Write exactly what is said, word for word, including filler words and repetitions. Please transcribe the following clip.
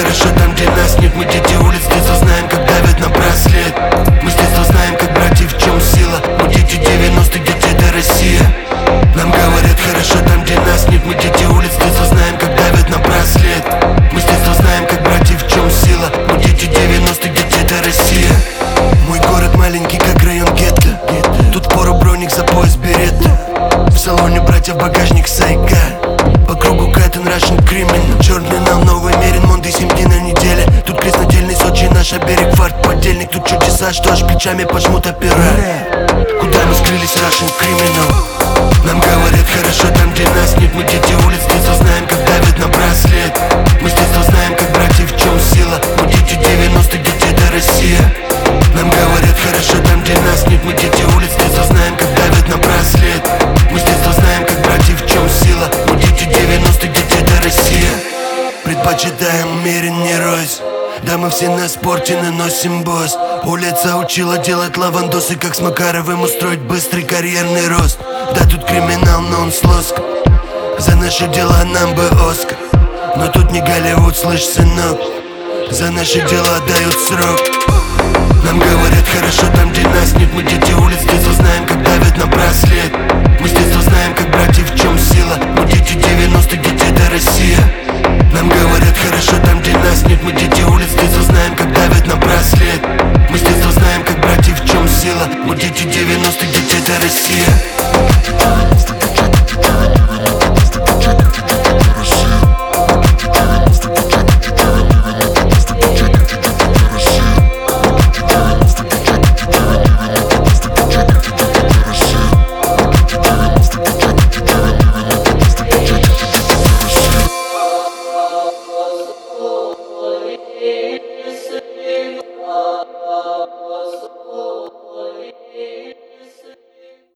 хорошо там, где нас нет. Мы дети улиц, с детства знаем, как давят на браслет. Мы с детства знаем, как братьев, в чем сила. Мы дети девяностых, дети, это Россия. Нам говорят хорошо там, где нас нет. Мы дети улиц, с детства знаем, как давят на браслет. Мы с детства знаем, как братьев, в чем сила. Мы дети девяностых, дети, это Россия. Мой город маленький, как район гетто. Тут пору броник за пояс берета. В салоне братьев багажник сайга. По кругу Кайтон, Russian Criminal. Черный нам новый мерен, Монды семь дней на неделе. Тут крестнодельный Сочи, наш берег, фарт, подельник. Тут чудеса, что аж плечами пожмут опера. Куда мы скрылись, Russian Criminal? Нам говорят хорошо там, где нас нет. Мы дети улиц, с детства знаем, как давят на браслет. Мы с детства знаем, как братьев, в чем сила. Мы дети девяностых, дети, это Россия. Нам говорят хорошо там, где нас нет. Мы дети улиц, с детства знаем, как давят на браслет. Мы с детства знаем, как братьев, в чем сила. Мы дети девяностых, дети, это Россия. Предпочитаем умеренней рост. Да, мы все на спорте, наносим босс. Улица учила делать лавандосы, как с Макаровым устроить быстрый карьерный рост. Да, тут криминал, но он с лоском. За наши дела нам бы Оскар. Но тут не Голливуд, слышь, сынок. За наши дела дают срок. Нам говорят хорошо там, где нас нет. Мы дети улиц, с детства знаем, как давят на браслет. Мы с